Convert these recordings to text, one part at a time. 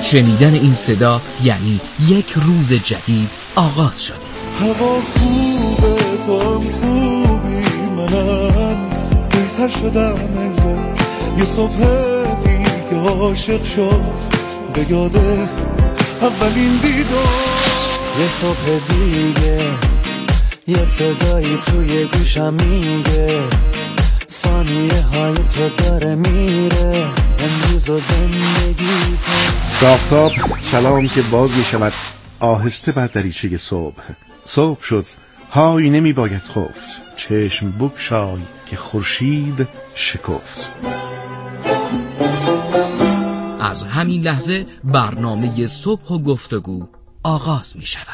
شنیدن این صدا یعنی یک روز جدید آغاز شده. هوا خوبه، تو هم خوبی، منم بهتر شدم انگار. یه صبح دیگه عاشق شد به یاده اولین دیدار. یه صبح دیگه یه صدایی توی گوشم میگه ثانیه های تو داره میره امروز و زندگی کن. آفتاب سلام که باز می شود آهسته بر دریچه صبح شد، های نمی باید خفت، چشم بگشای که خورشید شکفت. از همین لحظه برنامه صبح و گفتگو آغاز می شود.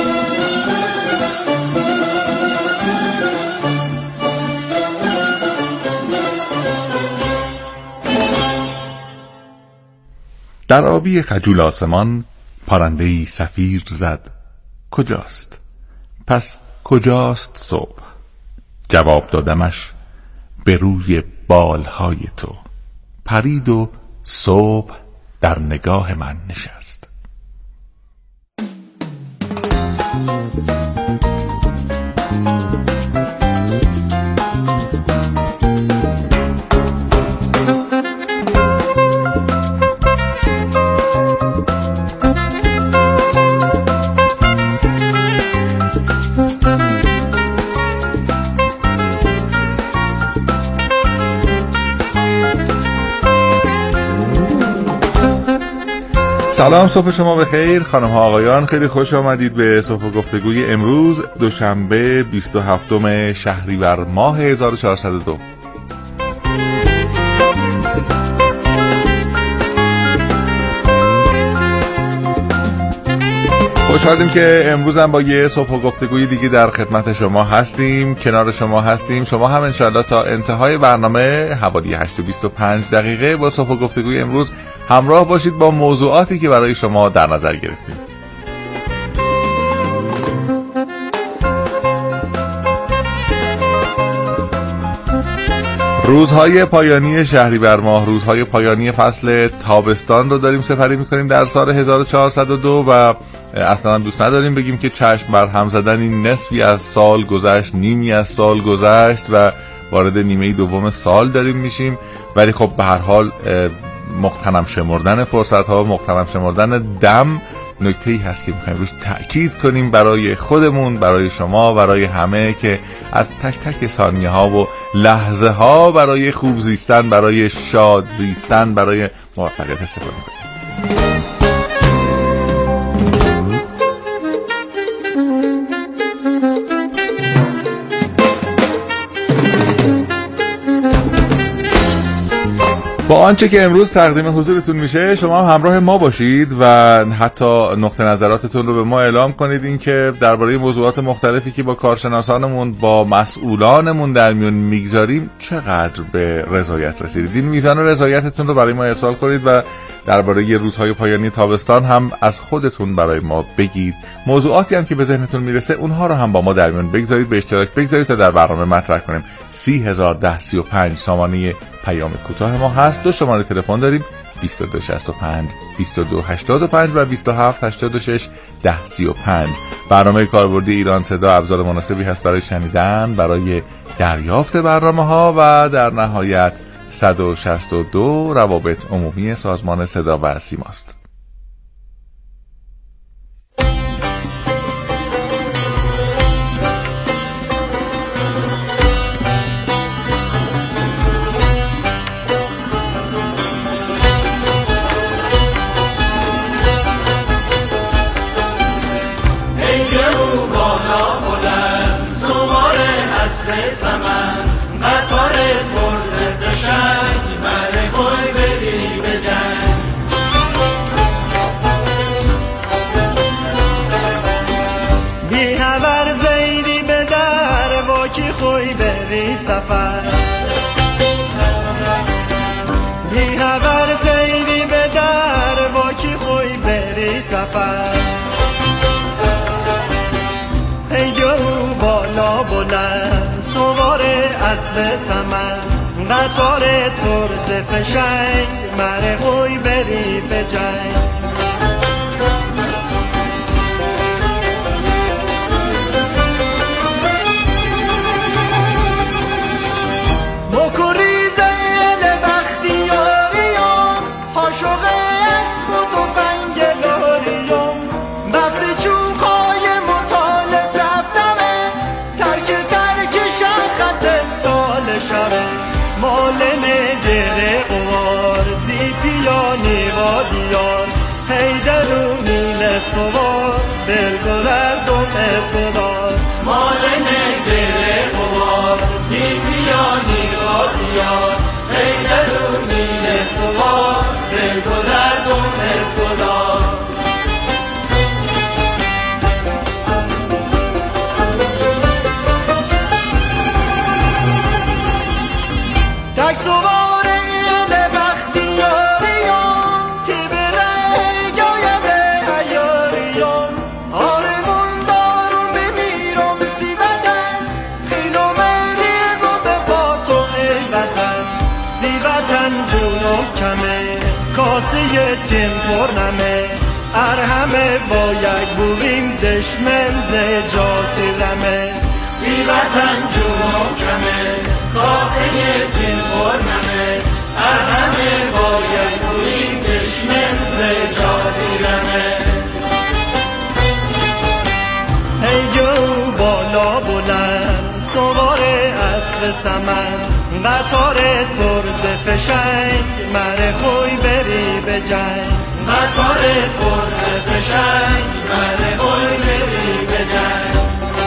در آبی خجول آسمان پرنده‌ای صفیر زد کجاست؟ پس کجاست صبح؟ جواب دادمش به روی بالهای تو. پرید و صبح در نگاه من نشست. سلام، صبح شما بخیر خانم ها آقایان، خیلی خوش آمدید به صبح گفتگوی امروز دوشنبه 27 شهریور ماه 1402. خوشحالیم که امروز هم با یه صبح گفتگوی دیگه در خدمت شما هستیم، کنار شما هستیم. شما هم انشالله تا انتهای برنامه حوالی 8:25 با صبح گفتگوی امروز همراه باشید با موضوعاتی که برای شما در نظر گرفتیم. روزهای پایانی شهریور ماه، روزهای پایانی فصل تابستان رو داریم سپری میکنیم در سال 1402 و اصلا دوست نداریم بگیم که چشم بر هم زدن این نصفی از سال گذشت، نیمی از سال گذشت و وارد نیمه دوم سال داریم میشیم، ولی خب به هر حال مغتنم شمردن فرصت ها، مغتنم شمردن دم نکته‌ای هست که میخوایم روش تأکید کنیم برای خودمون، برای شما، برای همه، که از تک تک ثانیه ها و لحظه ها برای خوب زیستن، برای شاد زیستن، برای موفقیت استفاده کنیم. با آنچه که امروز تقدیم حضورتون میشه شما هم همراه ما باشید و حتی نقطه نظراتتون رو به ما اعلام کنید، این که درباره موضوعات مختلفی که با کارشناسانمون، با مسئولانمون در میون میگذاریم چقدر به رضایت رسیدید. این میزان رضایتتون رو برای ما ارسال کنید و درباره روزهای پایانی تابستان هم از خودتون برای ما بگید. موضوعاتی هم که به ذهنتون میرسه اونها رو هم با ما در میون بگذارید، به اشتراک بگذارید تا در برنامه مطرح کنیم. 301035 سامانه پیام کوتاه ما هست. دو شماره تلفن داریم، 2265 2285 و 2786 1035. برنامه کاربردی ایران صدا ابزار مناسبی هست برای شنیدن، برای دریافت برنامه ها و در نهایت 162 روابط عمومی سازمان صدا و سیماست. سمن قطار ترس فشنگ مره خوی بری به جنگ. رو نیل سوار دلگذر دوم اسکدار مال نگره قوار دیپیانی قادیار ایده رو نیل سوار دلگذر دوم اسکدار تک سوار ایل بختیاریان که بره گاید ایاریان آرمون دارم بمیرم سی وطن خیلو مریض و به پاتو ای وطن سی وطن جونم کمه کاسه تیم پرنمه ارهمه با یک بویم دشمن زجاسی رمه سی وطن جونم کمه کاسه تیم پرنمه ارهمه با یک بویم دشمن زجاسی رمه ای جو بالا بلند سوار اسب سمن قطار پرز فشنگ مر خوی بری به جنگ قطار پرز فشنگ مر خوی بری به جنگ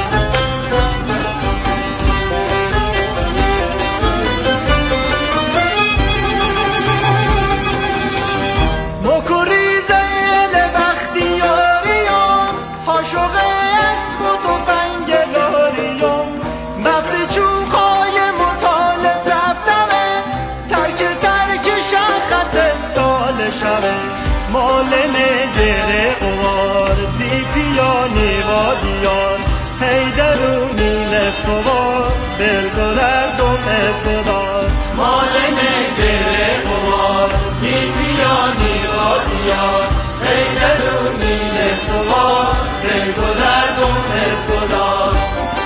مکریز ایل بختیاریان حاشق اسب و تفنگ لاریان بفت چوقای مطال سفتمه ترک شخط استال شوه مال نگره قوار دیپیانی وادیان هیده رو نیل سوار دلگذر دوم اسکدار مال نگره قوار دیپیانی وادیان هیده رو نیل سوار دلگذر دوم اسکدار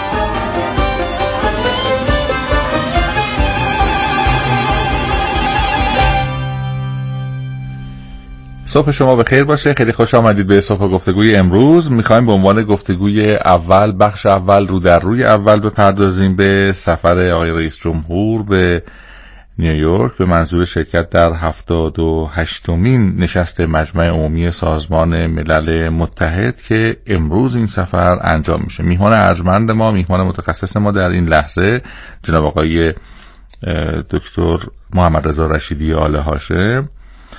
صبح شما بخیر باشه. خیلی خوش آمدید به صبح گفتگوی امروز. میخوایم به عنوان گفتگوی اول، بخش اول، رو در روی اول بپردازیم به سفر آقای رئیس جمهور به نیویورک به منظور شرکت در 78مین نشست مجمع عمومی سازمان ملل متحد که امروز این سفر انجام میشه. میهمان ارجمند ما، میهمان متخصص ما در این لحظه جناب آقای دکتر محمد رضا رشیدی آل هاشم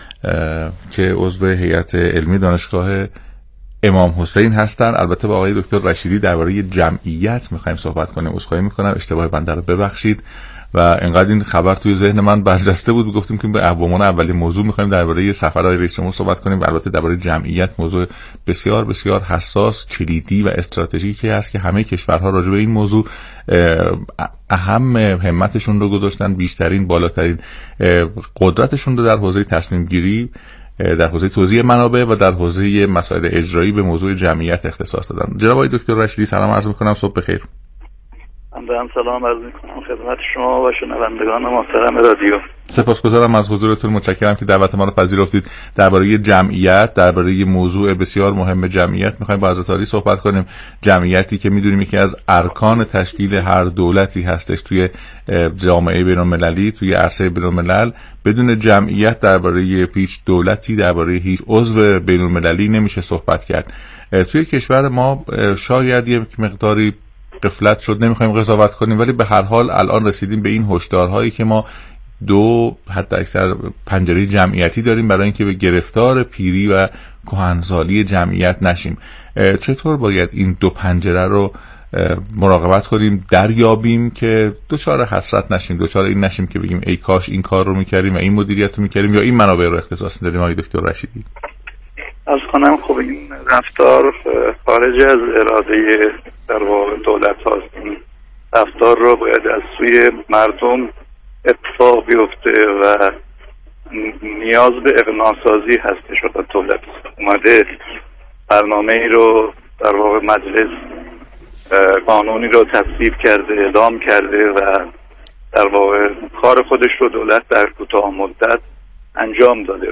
که عضو هیئت علمی دانشگاه امام حسین هستن. البته با آقای دکتر رشیدی درباره جمعیت میخوایم صحبت کنیم. عذرخواهی میکنم، اشتباه بنده رو ببخشید و انقدر این خبر توی ذهن من برجسته بود گفتیم که به عنوان اولین موضوع میخوایم درباره سفرهای رئیس جمهور صحبت کنیم و البته درباره جمعیت، موضوع بسیار بسیار حساس، کلیدی و استراتژیکی هست که همه کشورها راجع به این موضوع اهم همتشون رو گذاشتن، بیشترین بالاترین قدرتشون رو در حوزه تصمیم گیری، در حوزه توزیع منابع و در حوزه مسائل اجرایی به موضوع جمعیت اختصاص دادن. جناب آقای دکتر رشیدی سلام عرض می‌کنم، صبح بخیر. همدم سلام عرض می‌کنم خدمت شما و شنوندگان محترم رادیو. سپاسگزارم از حضورتون، متشکرم که دعوت ما رو پذیرفتید. درباره جمعیت، درباره موضوع بسیار مهم جمعیت می‌خوایم با حضرت عالی صحبت کنیم. جمعیتی که می‌دونیم یکی از ارکان تشکیل هر دولتی هستش توی جامعه بین‌المللی، توی عرصه بین‌الملل. بدون جمعیت درباره هیچ دولتی، درباره هیچ عضو بین‌المللی نمیشه صحبت کرد. توی کشور ما شاید یک مقداری غفلت شد، نمیخوایم قضاوت کنیم، ولی به هر حال الان رسیدیم به این هشدارهایی که ما دو حتی اکثر پنجره جمعیتی داریم برای اینکه به گرفتار پیری و کهنسالی جمعیت نشیم. چطور باید این دو پنجره رو مراقبت کنیم، دریابیم که دچار حسرت نشیم، دچار این نشیم که بگیم ای کاش این کار رو میکردیم و این مدیریت رو میکردیم یا این منابع رو اختصاص میدادیم. آقای دکتر رشیدی از کنم خب این رفتار خارج از اراده در واقع دولت هاست. این رفتار رو باید از سوی مردم اتفاق بیفته و نیاز به اقناع‌سازی هستش و دولت اومده برنامه ای رو در واقع مجلس قانونی رو تصویب کرده، اعلام کرده و در واقع کار خودش رو دولت در کوتاه مدت انجام داده.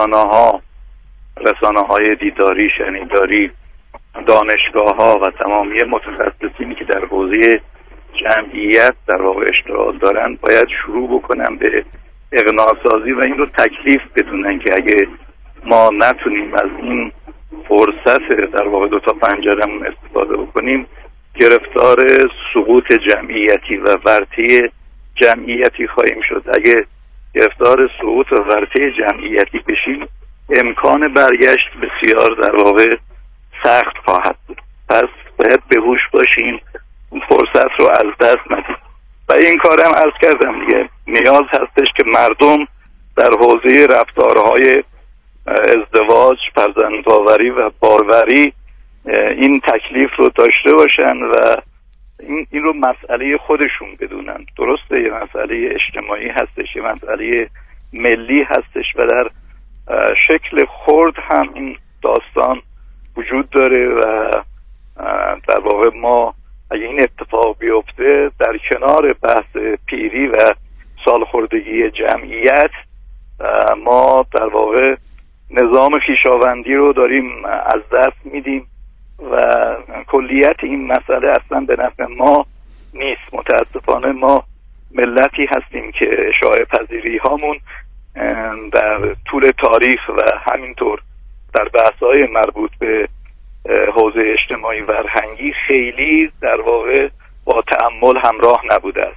رسانه‌های دیداری، شنیداری، دانشگاه‌ها و تمامی متخصصینی که در حوزه جمعیت در واقع اشتغال دارن باید شروع بکنن به اقناع‌سازی و این رو تکلیف بدونن که اگه ما نتونیم از این فرصت در واقع دو تا پنجرمون استفاده بکنیم گرفتار سقوط جمعیتی و ورطه جمعیتی خواهیم شد. اگه گرفتار سقوط و ورطه جمعیتی بشیم امکان برگشت بسیار در واقع سخت خواهد بود. پس باید به هوش باشیم، فرصت رو از دست ندیم. و این کارم عرض کردم دیگه، نیاز هستش که مردم در حوزه رفتارهای ازدواج، فرزندآوری و باروری این تکلیف رو داشته باشن و این رو مسئله خودشون بدونن. درسته یه مسئله اجتماعی هستش، یه مسئله ملی هستش و در شکل خرد هم این داستان وجود داره و در واقع ما اگه این اتفاق بیفته در کنار بحث پیری و سالخوردگی جمعیت ما در واقع نظام خویشاوندی رو داریم از دست میدیم و کلیت این مسئله اصلا به نفع ما نیست. متاسفانه ما ملتی هستیم که اشاعه پذیری هامون در طول تاریخ و همینطور در بحث‌های مربوط به حوزه اجتماعی و فرهنگی خیلی در واقع با تأمل همراه نبوده است.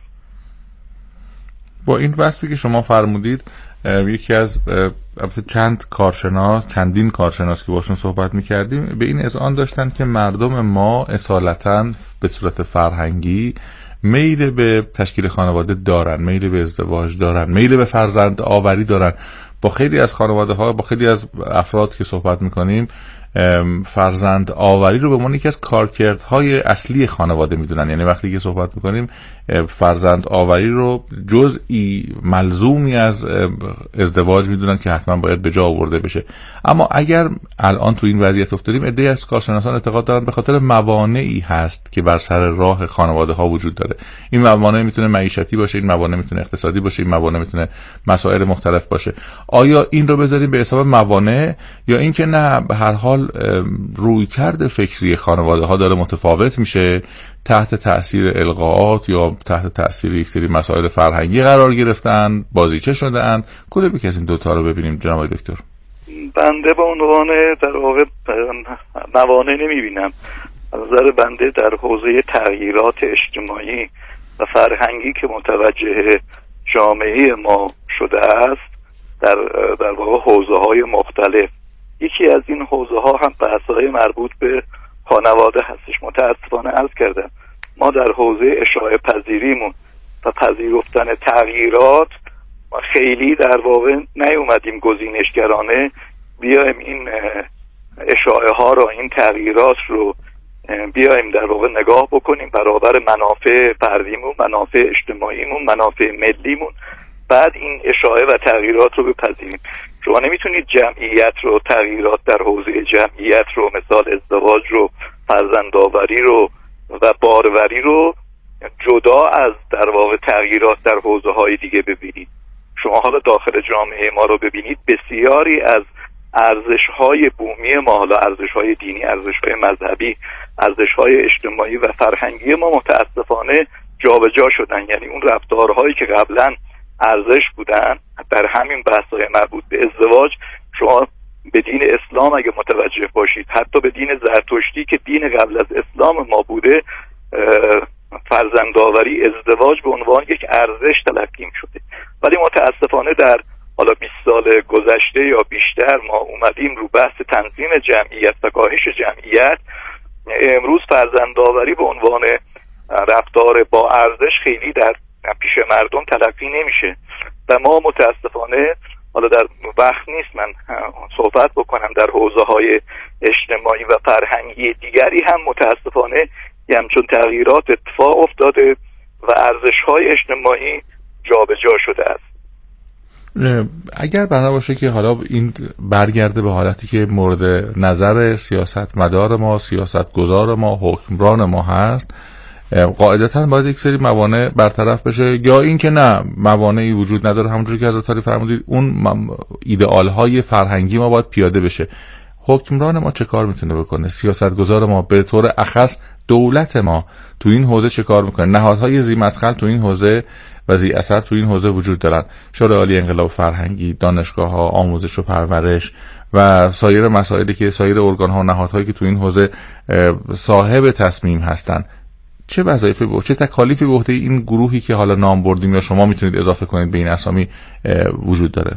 با این وصفی که شما فرمودید یکی از چندین کارشناس که باشون صحبت می‌کردیم به این اذعان داشتن که مردم ما اصالتاً به صورت فرهنگی میل به تشکیل خانواده دارن، میل به ازدواج دارن، میل به فرزند آوری دارن. با خیلی از خانواده‌ها، با خیلی از افراد که صحبت می‌کنیم فرزند آوری رو به عنوان یکی از کارکردهای اصلی خانواده میدونن. یعنی وقتی که صحبت میکنیم فرزند آوری رو جزئی ملزومی از ازدواج میدونن که حتما باید به جا آورده بشه. اما اگر الان تو این وضعیت افتادیم عده‌ای از کارشناسان اعتقاد دارن به خاطر موانعی هست که بر سر راه خانواده ها وجود داره. این موانع میتونه معیشتی باشه، این موانع میتونه اقتصادی باشه، این موانع میتونه مسائل مختلف باشه. آیا این رو بذاریم به حساب موانع یا اینکه نه به هر حال رویکرد فکری خانواده ها داره متفاوت میشه، تحت تأثیر القاءات یا تحت تأثیر یک سری مسائل فرهنگی قرار گرفتن، بازیچه شدن؟ کله بی که از این دوتا رو ببینیم جناب دکتر. بنده به عنوان در واقع موانع نمیبینم. از نظر بنده در حوزه تغییرات اجتماعی و فرهنگی که متوجه جامعه ما شده است در واقع حوزه های مختلف، یکی از این حوزه ها هم بحث‌های مربوط به خانواده هستش. متاسفانه عرض کردم ما در حوزه اشاعه پذیریمون و پذیرفتن تغییرات ما خیلی در واقع نیومدیم گزینشگرانه بیایم این اشاعه ها رو، این تغییرات رو بیایم در واقع نگاه بکنیم برابر منافع فردیمون، منافع اجتماعیمون، منافع ملیمون، بعد این اشاعه و تغییرات رو بپذیریم. شما نمیتونید جمعیت رو، تغییرات در حوزه جمعیت رو، مثال ازدواج رو، فرزندآوری رو و باروری رو جدا از در واقع تغییرات در حوزه های دیگه ببینید. شما حالا داخل جامعه ما رو ببینید، بسیاری از ارزش های بومی ما، حالا ارزش های دینی، ارزش های مذهبی، ارزش های اجتماعی و فرهنگی ما متاسفانه جابجا شدن. یعنی اون رفتارهایی که قبلا ارزش بودن در همین بحث‌های مربوط به ازدواج، شما به دین اسلام اگه متوجه باشید، حتی به دین زرتشتی که دین قبل از اسلام ما بوده، فرزندآوری، ازدواج به عنوان یک ارزش تلقی شده. ولی متاسفانه در حالا 20 سال گذشته یا بیشتر ما اومدیم رو بحث تنظیم جمعیت و کاهش جمعیت. امروز فرزندآوری به عنوان رفتار با ارزش خیلی در پیش مردم تلقی نمیشه و ما متاسفانه، حالا در وقت نیست من صحبت بکنم، در حوزه های اجتماعی و فرهنگی دیگری هم متاسفانه همچون تغییرات اتفاق افتاده و ارزش های اجتماعی جابجا شده است. اگر بنا باشه که حالا این برگرده به حالتی که مورد نظر سیاستمدار ما، سیاستگزار ما، حکمران ما هست، قاعدتاً باید یک سری موانع برطرف بشه، یا این که نه موانعی وجود نداره، همونجوری که حضرت علی فرمودید اون ایدئال های فرهنگی ما باید پیاده بشه. حکمران ما چه کار میتونه بکنه؟ سیاستگزار ما، به طور اخص دولت ما تو این حوزه چه کار میکنه؟ نهادهای ذی مدخل تو این حوزه و ذی اثر تو این حوزه وجود دارن. شورای عالی انقلاب فرهنگی، دانشگاه‌ها، آموزش و پرورش و سایر مسائلی که سایر ارگان‌ها و نهادهایی که تو این حوزه صاحب تصمیم هستن، چه وظایفی چه تکالیفی به عهده این گروهی که حالا نام بردیم یا شما میتونید اضافه کنید به این اسامی وجود داره؟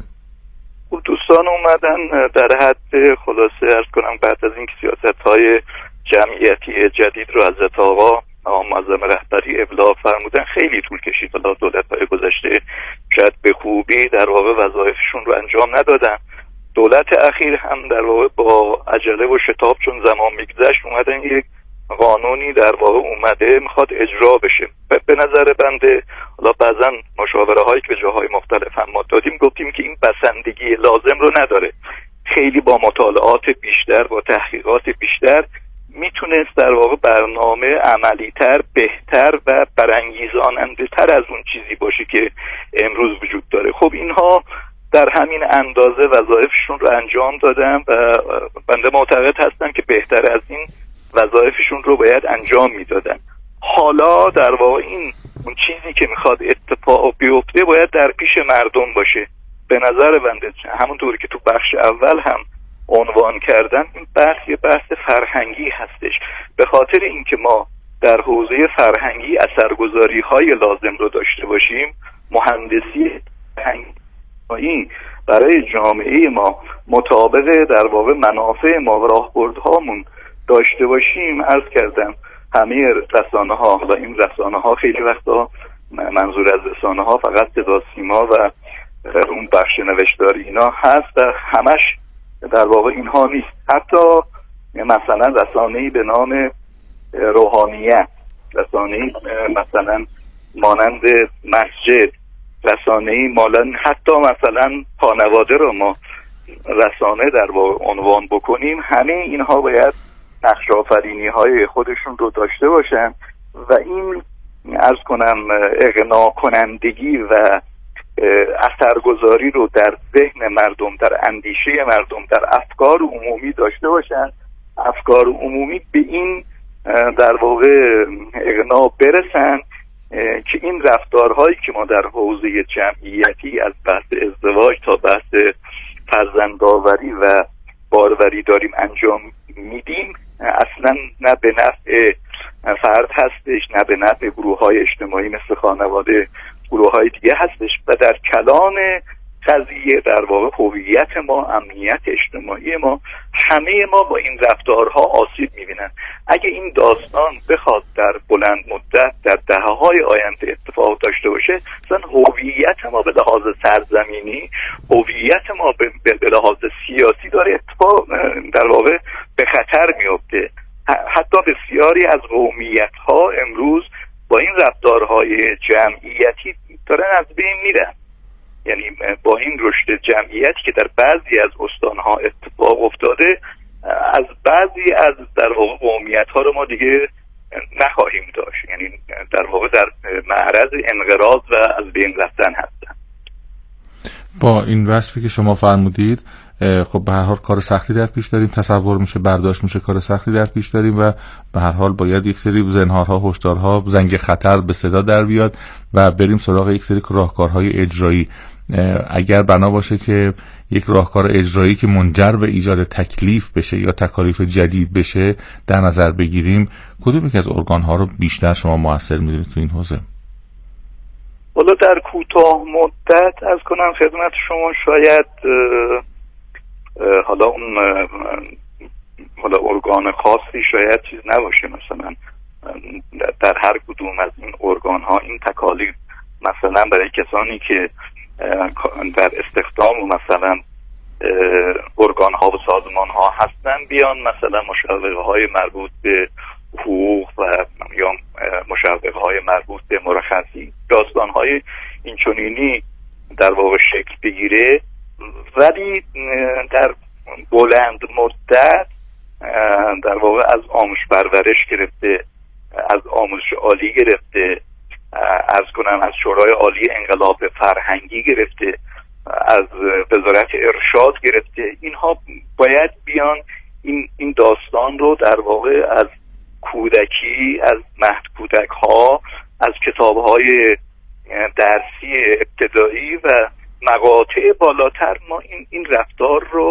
دوستان اومدن در حد خلاصه عرض کنم بعد از اینکه سیاست‌های جمعیتی جدید رو حضرت آقا معظم رهبری ابلاغ فرمودن خیلی طول کشید. حالا دولت‌های گذشته شاید به خوبی در واقع وظایفشون رو انجام ندادن. دولت اخیر هم در واقع با عجله و شتاب چون زمان میگذشت اومدن یک قانونی در واقع اومده میخواد اجرا بشه. به نظر بنده حالا بعضا مشاوره هایی که به جاهای مختلف هم ما دادیم گفتیم که این بسندگی لازم رو نداره. خیلی با مطالعات بیشتر، با تحقیقات بیشتر میتونست در واقع برنامه عملی‌تر، بهتر و برانگیزاننده تر از اون چیزی باشه که امروز وجود داره. خب اینها در همین اندازه وظایفشون رو انجام دادن و بنده معتقد هستم که بهتر از این وظایفشون رو باید انجام میدادن. حالا در واقع این اون چیزی که میخواد اتفاق بیفته باید در پیش مردم باشه. به نظر بنده همونطوری که تو بخش اول هم عنوان کردن این بحث یه بحث فرهنگی هستش. به خاطر اینکه ما در حوزه فرهنگی اثرگذاری های لازم رو داشته باشیم، مهندسی فرهنگی برای جامعه ما مطابق در واقع منافع ما و راهبردهامون داشته باشیم، عرض کردم همه رسانه ها، حالا این رسانه ها خیلی وقتا منظور از رسانه ها فقط صدا سیما و اون بخش نوشتاری اینا هست و همش در واقع اینها نیست. حتی مثلا رسانه‌ای به نام روحانیت، رسانه‌ای مثلا مانند مسجد، رسانه‌ای مانند حتی مثلا خانواده رو ما رسانه در واقع عنوان بکنیم، همه اینها باید نقش آفرینی های خودشون رو داشته باشن و این عرض کنم اقناع کنندگی و اثرگذاری رو در ذهن مردم، در اندیشه مردم، در افکار عمومی داشته باشن. افکار عمومی به این در واقع اقناع برسن که این رفتارهایی که ما در حوزه جمعیتی از بحث ازدواج تا بحث فرزندآوری و باروری داریم انجام میدیم اصلا نه به نفع فرد هستش، نه به نفع گروه‌های اجتماعی مثل خانواده، گروه‌های دیگه هستش و در کلان قضیه در واقع هویت ما، امنیت اجتماعی ما، همه ما با این رفتارها آسیب می‌بینن. اگه این داستان بخواد در بلند مدت در دهه‌های آینده اتفاق داشته باشه، مثلا هویت ما به لحاظ سرزمینی، هویت ما به لحاظ سیاسی داره اتفاق در واقع به خطر میفته. حتی بسیاری از قومیت‌ها امروز با این رفتارهای جمعیتی دارن از بین میرن. یعنی با این رشد جمعیتی که در بعضی از استانها اتفاق افتاده، از بعضی از در واقع قومیت‌ها رو ما دیگه نخواهیم داشت. یعنی در واقع در معرض انقراض و از بین رفتن هستن. با این وصفی که شما فرمودید خب به هر حال کار سختی در پیش داریم، تصور میشه، برداشت میشه کار سختی در پیش داریم و به هر حال باید یک سری زنهارها، هشدارها، زنگ خطر به صدا در بیاد و بریم سراغ یک سری راهکارهای اجرایی. اگر بنا باشه که یک راهکار اجرایی که منجر به ایجاد تکلیف بشه یا تکالیف جدید بشه در نظر بگیریم، کدوم یک از ارگان‌ها رو بیشتر شما موثر می‌دونید تو این حوزه؟ حالا در کوتاه مدت از کنم خدمت شما شاید حالا اون ارگان خاصی شاید چیز نباشه، مثلا در هر کدوم از این ارگان ها این تکالیف مثلا برای کسانی که در استخدام و مثلا ارگان ها و سازمان ها هستن بیان مثلا مشاوره های مربوط به حقوق و یا مشاوره های مربوط به مرخصی، داستان های اینچنینی در واقع شکل بگیره، ولی در بلند مدت در واقع از آموزش پرورش گرفته، از آموزش عالی گرفته، از شورای عالی انقلاب فرهنگی گرفته، از وزارت ارشاد گرفته، اینها باید بیان این داستان رو در واقع از کودکی، از مهد کودک ها، از کتاب های درسی ابتدایی و مقاطع بالاتر ما این رفتار رو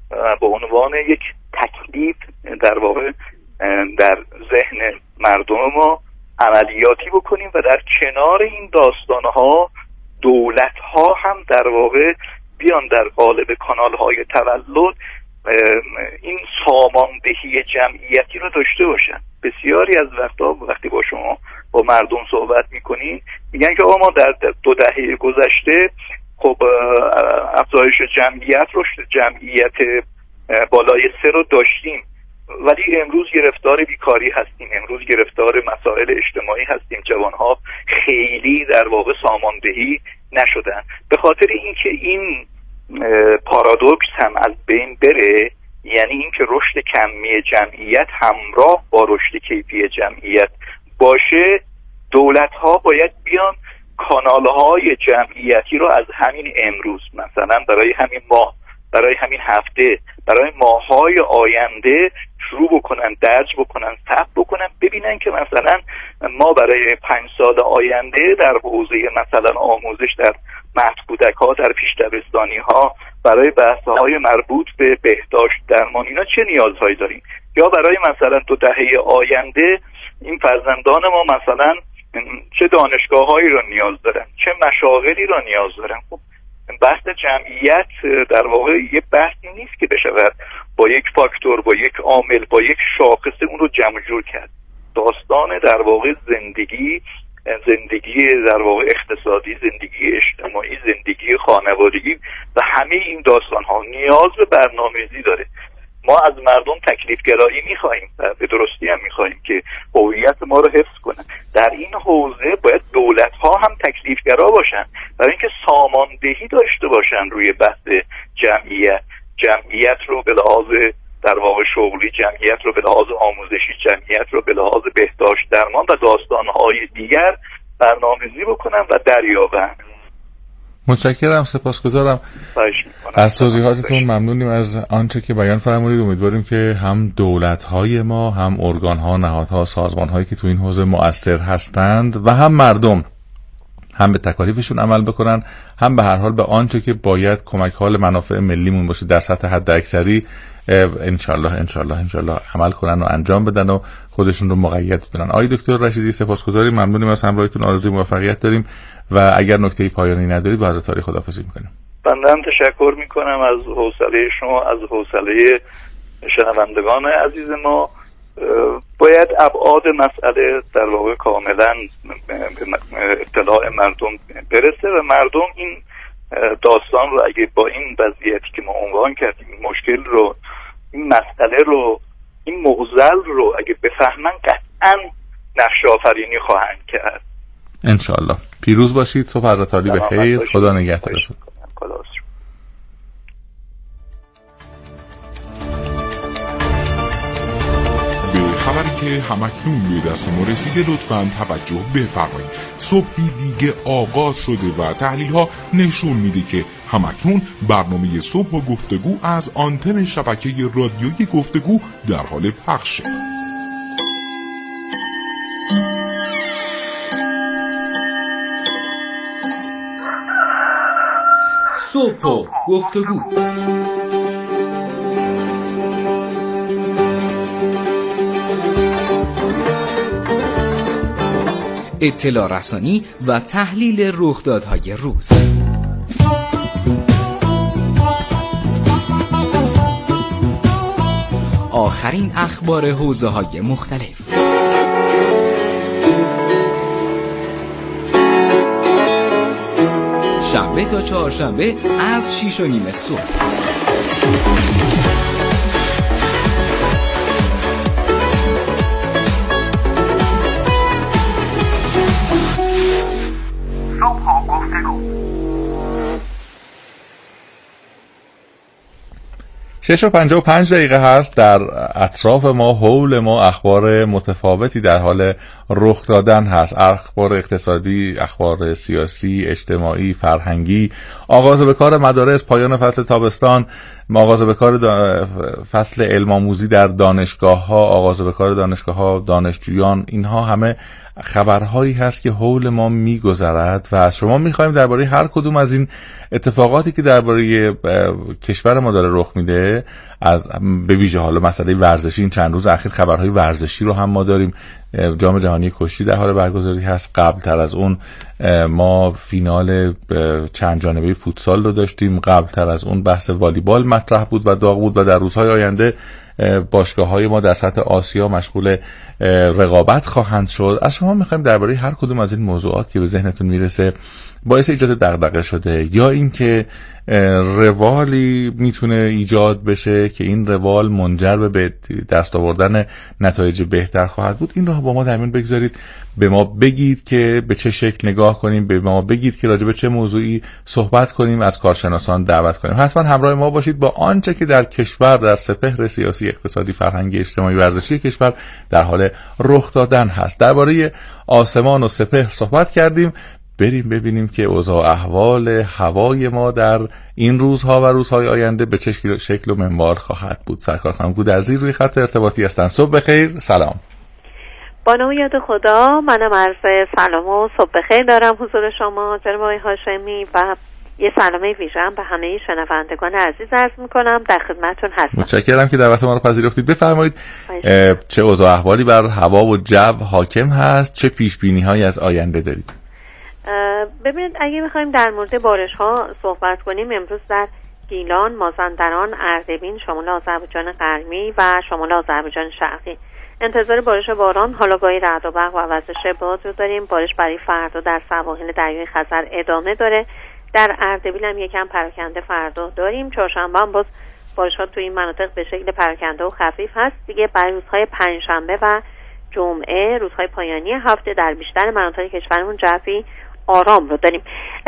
به عنوان یک تکلیف در واقع در ذهن مردم ما عملیاتی بکنیم و در کنار این داستانها دولت‌ها هم در واقع بیان در قالب کانال‌های تولد این ساماندهی جمعیتی رو داشته باشن. بسیاری از وقتی با شما با مردم صحبت میکنین میگن که آقا ما در 2 دهه گذشته خب افزایش جمعیت، رشد جمعیت بالای 3 رو داشتیم، ولی امروز گرفتار بیکاری هستیم، امروز گرفتار مسائل اجتماعی هستیم، جوانها خیلی در واقع ساماندهی نشدن. به خاطر اینکه این پارادوکس هم از بین بره، یعنی اینکه رشد کمی جمعیت همراه با رشد کیفی جمعیت باشه، دولت‌ها باید بیان کانال‌های جمعیتی رو از همین امروز، مثلا برای همین ماه، برای همین هفته، برای ماه‌های آینده شروع بکنن، درج بکنن، ثبت بکنن، ببینن که مثلا ما برای 5 سال آینده در حوزه مثلا آموزش در مهد کودک‌ها، در پیش دبستانی‌ها، برای بحث‌های مربوط به بهداشت درمان اینا چه نیازهایی داریم، یا برای مثلا 2 دهه آینده این فرزندان ما مثلا چه دانشگاه‌هایی رو نیاز دارن، چه مشاغلی رو نیاز دارن. خب بحث جمعیت در واقع یه بحثی نیست که بشود با یک فاکتور، با یک عامل، با یک شاخصه اون رو جمع جور کرد. داستان در واقع زندگی در واقع اقتصادی، زندگی اجتماعی، زندگی خانوادگی و همه این داستان‌ها نیاز به برنامه‌ریزی داره. ما از مردم تکلیف گرایی می‌خوایم و به درستی هم می‌خوایم که هویت ما رو حفظ کنن. در این حوزه باید دولت‌ها هم تکلیف گرا باشن، برای اینکه ساماندهی داشته باشن روی بحث جمعیت رو به لحاظ در واقع شغلی، جمعیت رو به لحاظ آموزشی، جمعیت رو به لحاظ بهداشت درمان و داستان‌های دیگر برنامه‌ریزی بکنن و دریابن. متشکرم، سپاسگزارم از توضیحاتتون، ممنونیم از آنچه که بیان فرمودید. امیدواریم که هم دولت‌های ما، هم ارگان‌ها، نهادها، سازمان‌هایی که تو این حوزه مؤثر هستند و هم مردم هم به تکالیفشون عمل بکنن، هم به هر حال به آنچه که باید کمک حال منافع ملیمون باشه در سطح حد اکثری انشالله عمل کنن و انجام بدن و خودشون رو مقید کنن. آقای دکتر رشیدی سپاسگزاریم، ممنونیم از همراهیتون، آرزوی موفقیت داریم و اگر نکته پایانی ندارید با حضرت عالی خداحافظی میکنیم. بنده هم تشکر میکنم از حوصله شما، از حوصله شنوندگان عزیز ما. باید ابعاد مسئله در واقع کاملا به اطلاع مردم برسه و مردم این داستان رو اگه با این وضعیتی که ما عنوان کردیم، این مشکل رو، این مسئله رو، این معضل رو اگه بفهمن قطعا نقش آفرینی خواهند کرد. انشالله. پیروز باشید. صبح حضرت عالی بخیر. خدا نگهدارتون. خبری که همکنون به دست ما رسیده لطفاً توجه بفرمایید. صبحی دیگه آغاز شده و تحلیل ها نشون میده که همکنون برنامه صبح و گفتگو از آنتن شبکه رادیویی گفتگو در حال پخشه. صبح و گفتگو. اطلاع رسانی و تحلیل رخدادهای روز. آخرین اخبار حوزه‌های مختلف. شنبه تا چهارشنبه از 6:30 صبح. شش و 55 دقیقه هست. در اطراف ما، حول ما، اخبار متفاوتی در حال رخ دادن هست. اخبار اقتصادی، اخبار سیاسی، اجتماعی، فرهنگی، آغاز به کار مدارس، پایان فصل تابستان، آغاز به کار فصل علم آموزی در دانشگاه‌ها، آغاز به کار دانشگاه‌ها، دانشجویان، اینها همه خبرهایی هست که حول ما میگذرد و از شما میخوایم درباره هر کدوم از این اتفاقاتی که درباره کشور ما داره رخ میده، از به ویژه حالا مسئله ورزشی، این چند روز اخیر خبرهای ورزشی رو هم ما داریم. جام جهانی کشتی در حال برگزاری هست. قبل تر از اون ما فینال چند جانبه فوتسال رو داشتیم. قبل تر از اون بحث والیبال مطرح بود و داغ بود و در روزهای آینده باشگاه‌های ما در سطح آسیا مشغول رقابت خواهند شد. از شما می‌خوایم درباره هر کدوم از این موضوعات که به ذهنتون میرسه باعث ایجاد دغدغه شده یا اینکه روالی میتونه ایجاد بشه که این روال منجر به دست آوردن نتایج بهتر خواهد بود، این رو با ما در میون بگذارید، به ما بگید که به چه شکل نگاه کنیم، به ما بگید که راجع به چه موضوعی صحبت کنیم، از کارشناسان دعوت کنیم. حتما همراه ما باشید با آنچه که در کشور، در سپهر سیاسی، اقتصادی، فرهنگی، اجتماعی، ورزشی کشور در حال رخ دادن هست. درباره آسمان و سپهر صحبت کردیم. بریم ببینیم که اوضاع احوال هوای ما در این روزها و روزهای آینده به چه شکل و منوال خواهد بود. سرکار خانم گودرزی روی خط ارتباطی هستن. صبح بخیر. سلام. با نام یاد خدا، منم عرض سلام و صبح بخیر دارم حضور شما جناب آقای هاشمی و یه سلام ویژه‌ام به همه شنوندگان عزیز عرض می‌کنم. در خدمتتون هستم. متشکرم که دعوت ما رو پذیرفتید. بفرمایید چه اوضاع احوالی بر هوا و جو حاکم هست؟ چه پیش‌بینی‌هایی از آینده دارید؟ ببینید، اگه بخوایم در مورد بارش‌ها صحبت کنیم، امروز در گیلان، مازندران، اردبیل، شمال آذربایجان غربی و شمال آذربایجان شرقی انتظار بارش باران، حالا گاهی رعد و برق و وزش باد رو داریم. بارش برای فردا در سواحل دریای خزر ادامه داره. در اردبیل هم یکم پراکنده فردا داریم. چهارشنبه هم باز بارش‌ها توی این مناطق به شکل پراکنده و خفیف هست. دیگه برای روزهای پنجشنبه و جمعه، روزهای پایانی هفته، در بیشتر مناطق کشورمون جوی آرام رو داریم.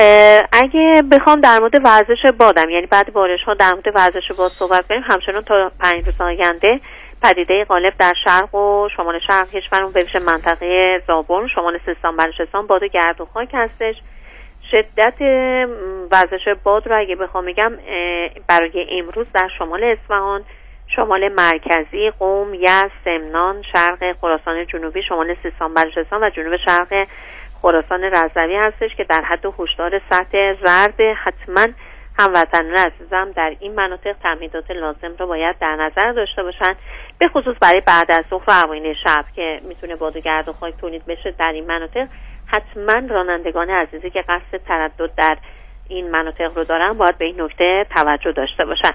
اگه بخوام در مورد ورزش بادم، یعنی بعد بارش ها در مورد ورزش باد صحبت کنیم، همچنان تا 5 روز آینده پدیده غالب در شرق و شمال شرق کشورمون به ویژه منطقه زابل، شمال سیستان، بلوچستان باد و گرد و خاک هستش. شدت ورزش باد رو اگه بخوام بگم، برای امروز در شمال اصفهان، شمال مرکزی، قم، یزد، سمنان، شرق خراسان جنوبی، شمال سیستان، بلوچستان و جنوب شرق خراسان رضوی هستش که در حد هشدار سطح زرد. حتما هموطنان عزیزم در این مناطق تمهیدات لازم رو باید در نظر داشته باشن، به خصوص برای بعد از ظهر و اوایل شب که میتونه باد و گرد و خاک تولید بشه در این مناطق. حتما رانندگان عزیزی که قصد تردد در این مناطق رو دارن باید به این نکته توجه داشته باشن.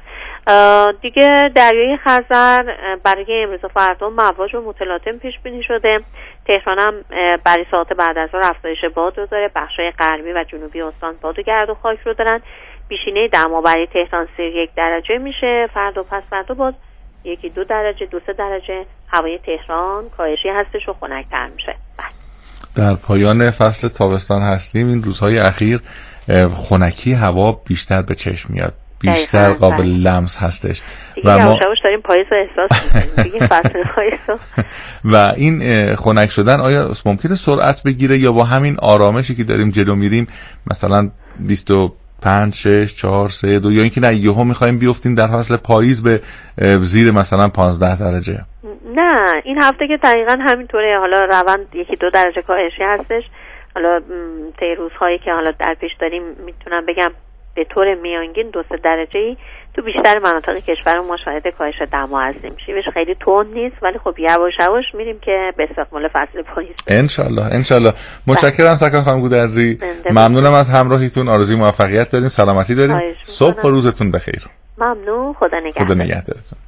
دیگه دریای خزر برای امروز و فردا مواج و متلاطم پیش بینی شده. تهران هم برای ساعت بعد از ظهر افزایش باد رو داره. بخشای غربی و جنوبی استان باد و گرد و خاک رو دارن. بیشینه دما برای تهران 31 درجه میشه. فردا پس فردا باز 1-2 درجه 2-3 درجه هوای تهران کاهشی هستش و خنک‌تر میشه. در پایان فصل تابستان هستیم. این روزهای اخیر خنکی هوا بیشتر به چشم میاد، بیشتر قابل لمس هستش و ما داریم پاییز رو احساس می‌کنیم دیگه، فصل پاییز. و این خنک شدن آیا ممکنه سرعت بگیره یا با همین آرامشی که داریم جلو میریم مثلا 25 6 4 3 2 یا اینکه نه یهو می‌خوایم بیافتیم در فصل پاییز به زیر مثلا 15 درجه؟ نه، این هفته که دقیقاً همینطوره. حالا روند 1-2 درجه کاهشی هستش. حالا طی روزهایی که حالا در پیش داریم میتونم بگم به طور میانگین 2-3 درجه‌ای تو بیشتر مناطق کشور ما شاهد کاهش دما هستیم. شیبش خیلی تند نیست ولی خب یواش یواش میریم که به استقبال فصل پاییز. انشالله. متشکرم سرکار خانم گودرزی. ممنونم از همراهیتون. آرزوی موفقیت داریم، سلامتی داریم. صبح و روزتون بخیر. ممنون. خدا نگهدارتون.